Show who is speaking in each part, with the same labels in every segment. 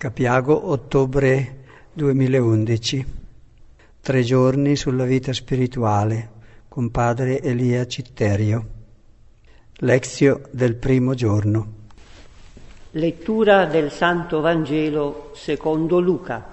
Speaker 1: Capiago, ottobre 2011. 3 giorni sulla vita spirituale con padre Elia Citterio. Lezio del primo giorno.
Speaker 2: Lettura del Santo Vangelo secondo Luca.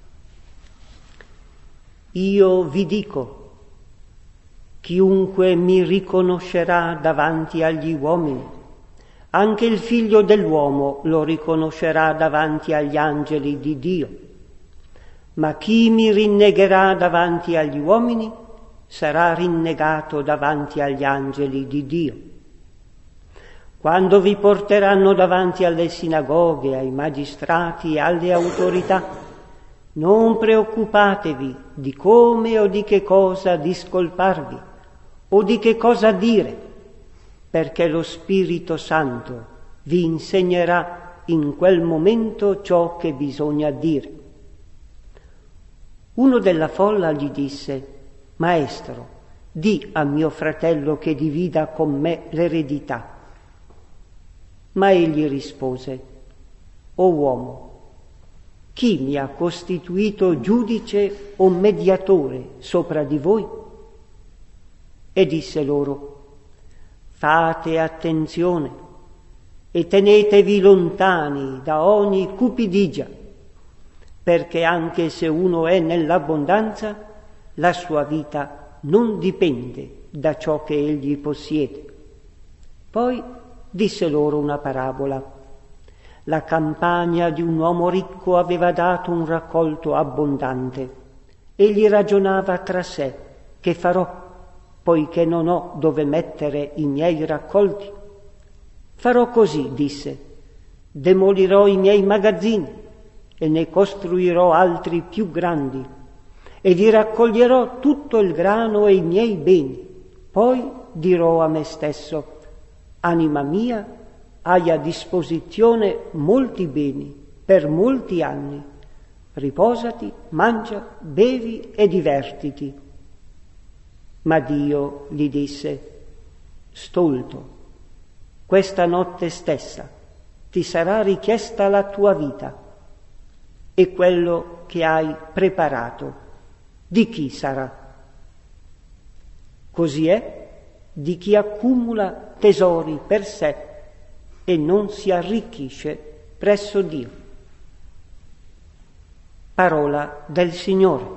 Speaker 2: Io vi dico, chiunque mi riconoscerà davanti agli uomini, anche il Figlio dell'uomo lo riconoscerà davanti agli angeli di Dio. Ma chi mi rinnegherà davanti agli uomini sarà rinnegato davanti agli angeli di Dio. Quando vi porteranno davanti alle sinagoghe, ai magistrati e alle autorità, non preoccupatevi di come o di che cosa discolparvi o di che cosa dire, perché lo Spirito Santo vi insegnerà in quel momento ciò che bisogna dire. Uno della folla gli disse: Maestro, di a mio fratello che divida con me l'eredità. Ma egli rispose: O uomo, chi mi ha costituito giudice o mediatore sopra di voi? E disse loro: Fate attenzione e tenetevi lontani da ogni cupidigia, perché anche se uno è nell'abbondanza, la sua vita non dipende da ciò che egli possiede. Poi disse loro una parabola. La campagna di un uomo ricco aveva dato un raccolto abbondante. Egli ragionava tra sé: che farò, poiché non ho dove mettere i miei raccolti? Farò così, disse: demolirò i miei magazzini e ne costruirò altri più grandi, e vi raccoglierò tutto il grano e i miei beni. Poi dirò a me stesso: anima mia, hai a disposizione molti beni per molti anni. Riposati, mangia, bevi e divertiti. Ma Dio gli disse: stolto, questa notte stessa ti sarà richiesta la tua vita, e quello che hai preparato di chi sarà? Così è di chi accumula tesori per sé e non si arricchisce presso Dio. Parola del Signore.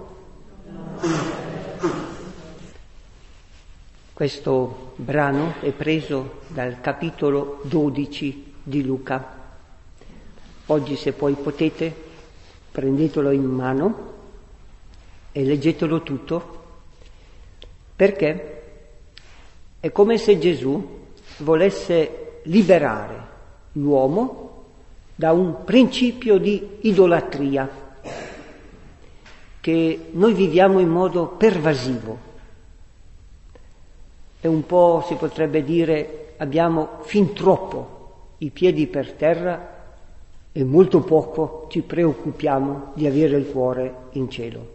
Speaker 2: Questo brano è preso dal capitolo 12 di Luca. Oggi, se poi potete, prendetelo in mano e leggetelo tutto, perché è come se Gesù volesse liberare l'uomo da un principio di idolatria che noi viviamo in modo pervasivo. E un po', si potrebbe dire, abbiamo fin troppo i piedi per terra e molto poco ci preoccupiamo di avere il cuore in cielo.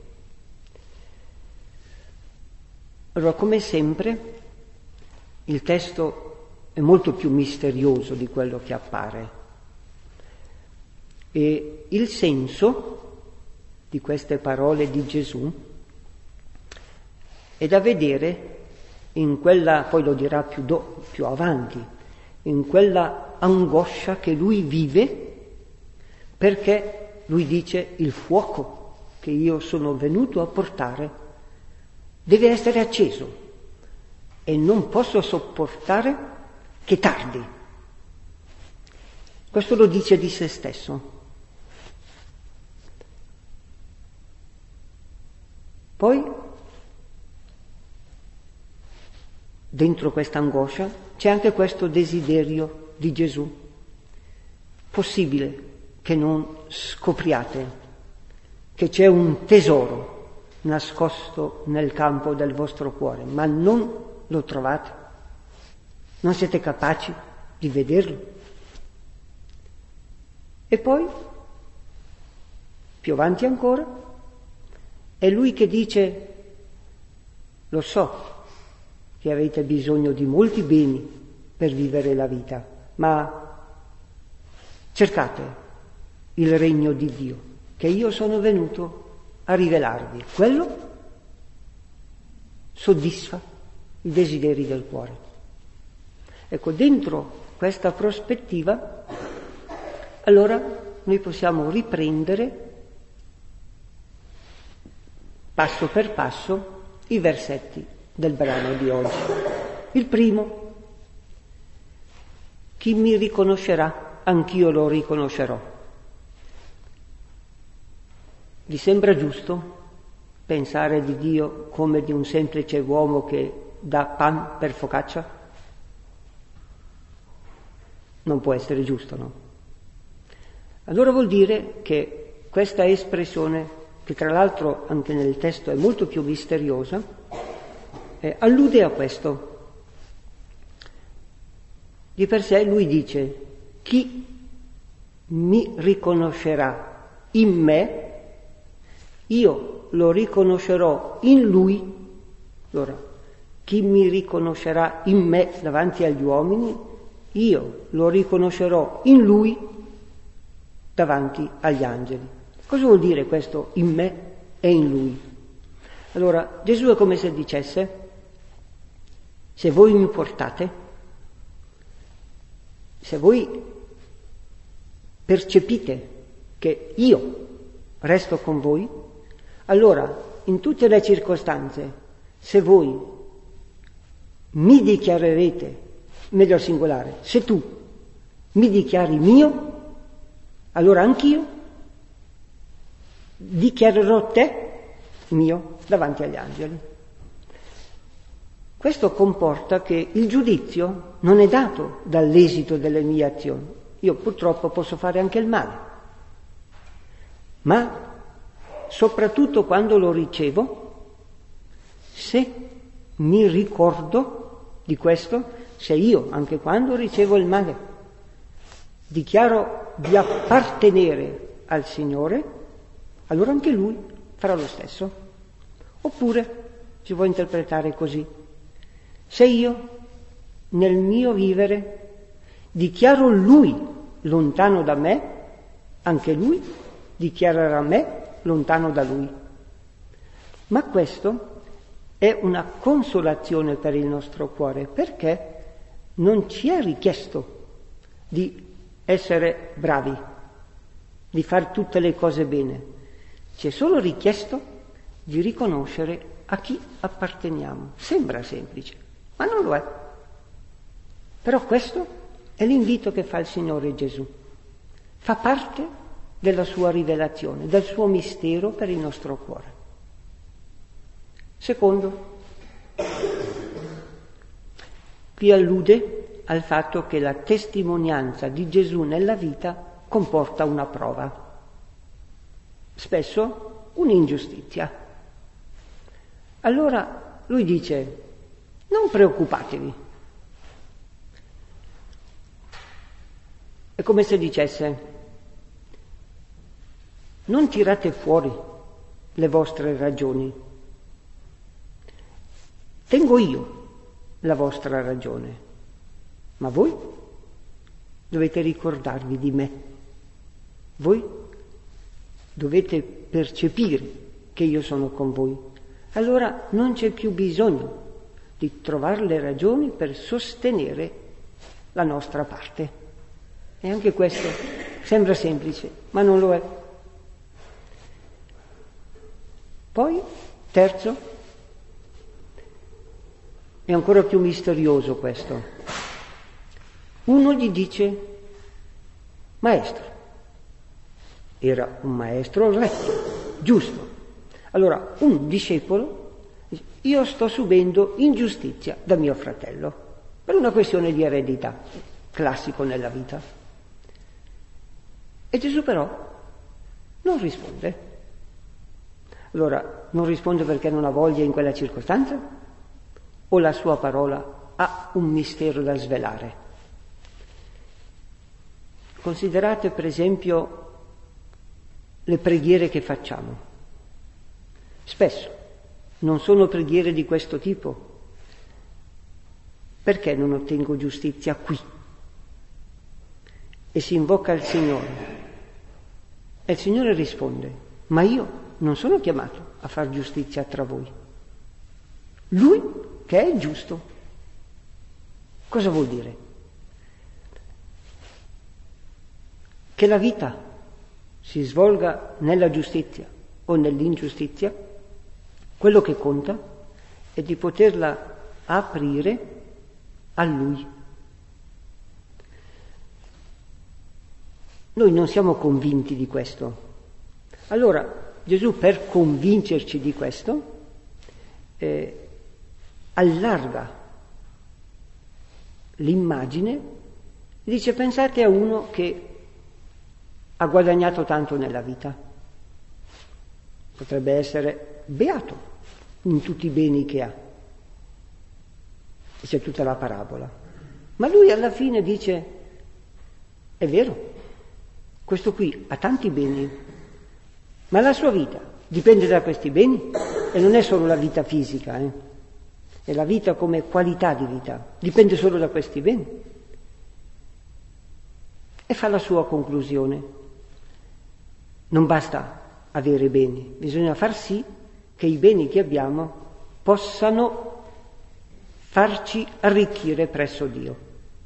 Speaker 2: Allora, come sempre, il testo è molto più misterioso di quello che appare, e il senso di queste parole di Gesù è da vedere in quella, poi lo dirà più avanti, in quella angoscia che lui vive, perché lui dice: il fuoco che io sono venuto a portare deve essere acceso e non posso sopportare che tardi. Questo lo dice di se stesso. Poi, dentro questa angoscia c'è anche questo desiderio di Gesù. Possibile che non scopriate che c'è un tesoro nascosto nel campo del vostro cuore, ma non lo trovate? Non siete capaci di vederlo? E poi, più avanti ancora, è lui che dice: lo so che avete bisogno di molti beni per vivere la vita, ma cercate il regno di Dio, che io sono venuto a rivelarvi. Quello soddisfa i desideri del cuore. Ecco, dentro questa prospettiva, allora noi possiamo riprendere passo per passo i versetti del brano di oggi. Il primo: chi mi riconoscerà, anch'io lo riconoscerò. Vi sembra giusto pensare di Dio come di un semplice uomo che dà pan per focaccia? Non può essere giusto, no? Allora vuol dire che questa espressione, che tra l'altro anche nel testo è molto più misteriosa, allude a questo. Di per sé lui dice: chi mi riconoscerà in me, io lo riconoscerò in lui. Allora, chi mi riconoscerà in me davanti agli uomini, io lo riconoscerò in lui davanti agli angeli. Cosa vuol dire questo in me e in lui? Allora, Gesù è come se dicesse: se voi mi portate, se voi percepite che io resto con voi, allora in tutte le circostanze, se voi mi dichiarerete, meglio al singolare, se tu mi dichiari mio, allora anch'io dichiarerò te mio davanti agli angeli. Questo comporta che il giudizio non è dato dall'esito delle mie azioni. Io purtroppo posso fare anche il male, ma soprattutto quando lo ricevo, se mi ricordo di questo, se io, anche quando ricevo il male, dichiaro di appartenere al Signore, allora anche Lui farà lo stesso. Oppure si può interpretare così: se io nel mio vivere dichiaro Lui lontano da me, anche Lui dichiarerà me lontano da Lui. Ma questo è una consolazione per il nostro cuore, perché non ci è richiesto di essere bravi, di fare tutte le cose bene. Ci è solo richiesto di riconoscere a chi apparteniamo. Sembra semplice, ma non lo è. Però questo è l'invito che fa il Signore Gesù. Fa parte della sua rivelazione, del suo mistero per il nostro cuore. Secondo, qui allude al fatto che la testimonianza di Gesù nella vita comporta una prova, spesso un'ingiustizia. Allora lui dice: non preoccupatevi. È come se dicesse: non tirate fuori le vostre ragioni, tengo io la vostra ragione, ma voi dovete ricordarvi di me, voi dovete percepire che io sono con voi. Allora non c'è più bisogno di trovare le ragioni per sostenere la nostra parte. E anche questo sembra semplice, ma non lo è. Poi, terzo, è ancora più misterioso questo. Uno gli dice: maestro. Era un maestro retto, giusto. Allora, un discepolo dice: io sto subendo ingiustizia da mio fratello, per una questione di eredità, classico nella vita. E Gesù però non risponde. Allora, non risponde perché non ha voglia in quella circostanza? O la sua parola ha un mistero da svelare? Considerate per esempio le preghiere che facciamo. Spesso non sono preghiere di questo tipo. Perché non ottengo giustizia qui? E si invoca il Signore. E il Signore risponde: ma io non sono chiamato a far giustizia tra voi. Lui che è giusto. Cosa vuol dire? Che la vita si svolga nella giustizia o nell'ingiustizia, quello che conta è di poterla aprire a Lui. Noi non siamo convinti di questo. Allora Gesù, per convincerci di questo, allarga l'immagine, dice: pensate a uno che ha guadagnato tanto nella vita, potrebbe essere beato in tutti i beni che ha, e c'è tutta la parabola, ma lui alla fine dice: è vero, questo qui ha tanti beni, ma la sua vita dipende da questi beni, e non è solo la vita fisica, è la vita come qualità di vita, dipende solo da questi beni. E fa la sua conclusione: non basta avere beni, bisogna far sì che i beni che abbiamo possano farci arricchire presso Dio.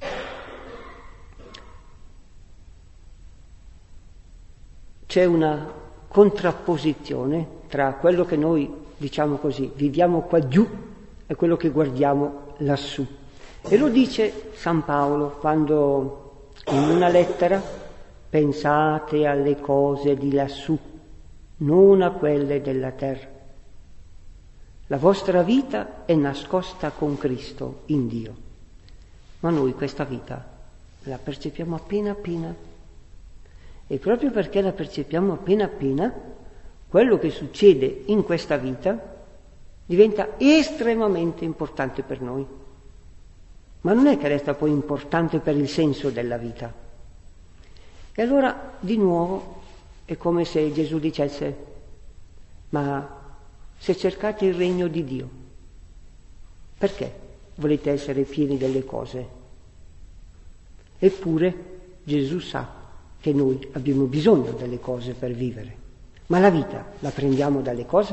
Speaker 2: C'è una contrapposizione tra quello che noi, diciamo così, viviamo qua giù e quello che guardiamo lassù. E lo dice San Paolo quando in una lettera: pensate alle cose di lassù, non a quelle della terra. La vostra vita è nascosta con Cristo in Dio, ma noi questa vita la percepiamo appena appena. E proprio perché la percepiamo appena appena, quello che succede in questa vita diventa estremamente importante per noi. Ma non è che resta poi importante per il senso della vita. E allora di nuovo è come se Gesù dicesse: ma se cercate il regno di Dio, perché volete essere pieni delle cose? Eppure Gesù sa che noi abbiamo bisogno delle cose per vivere, ma la vita la prendiamo dalle cose?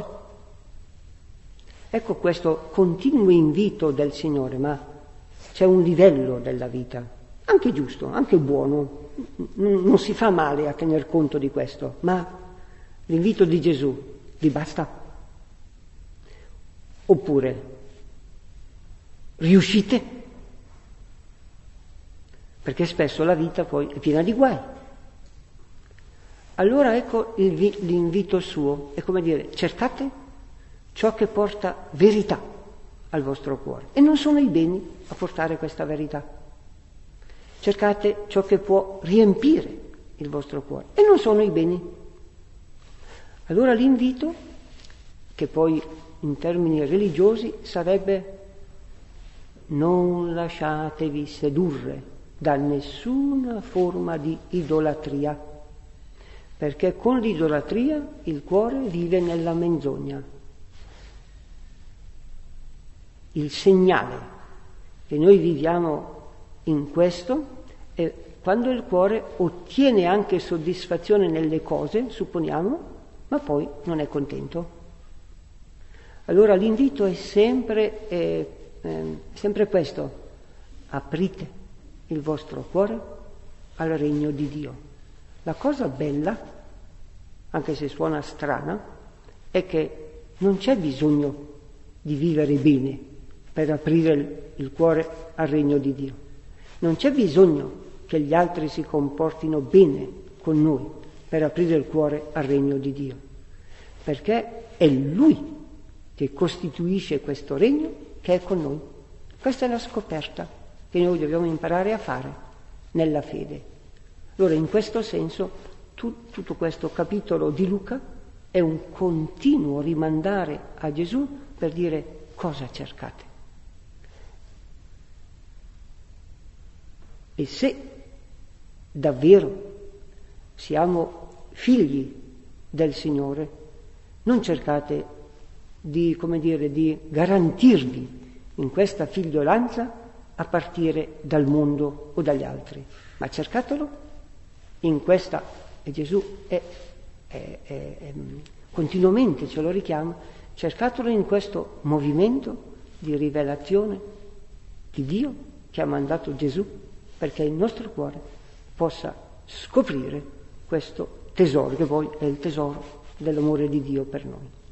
Speaker 2: Ecco questo continuo invito del Signore, ma c'è un livello della vita, anche giusto, anche buono, non si fa male a tener conto di questo, ma l'invito di Gesù vi basta? Oppure riuscite? Perché spesso la vita poi è piena di guai. Allora ecco l'invito suo, è come dire: cercate ciò che porta verità al vostro cuore, e non sono i beni a portare questa verità. Cercate ciò che può riempire il vostro cuore, e non sono i beni. Allora l'invito, che poi in termini religiosi sarebbe: non lasciatevi sedurre da nessuna forma di idolatria, perché con l'idolatria il cuore vive nella menzogna. Il segnale che noi viviamo in questo è quando il cuore ottiene anche soddisfazione nelle cose, supponiamo, ma poi non è contento. Allora l'invito è sempre questo: aprite il vostro cuore al regno di Dio. La cosa bella, anche se suona strana, è che non c'è bisogno di vivere bene per aprire il cuore al regno di Dio. Non c'è bisogno che gli altri si comportino bene con noi per aprire il cuore al regno di Dio, perché è Lui che costituisce questo regno che è con noi. Questa è la scoperta che noi dobbiamo imparare a fare nella fede. Allora, in questo senso, tutto questo capitolo di Luca è un continuo rimandare a Gesù per dire: cosa cercate? E se davvero siamo figli del Signore, non cercate di garantirvi in questa figliolanza a partire dal mondo o dagli altri, ma cercatelo in questa, e Gesù è continuamente ce lo richiama, cercatelo in questo movimento di rivelazione di Dio che ha mandato Gesù, perché il nostro cuore possa scoprire questo tesoro, che poi è il tesoro dell'amore di Dio per noi.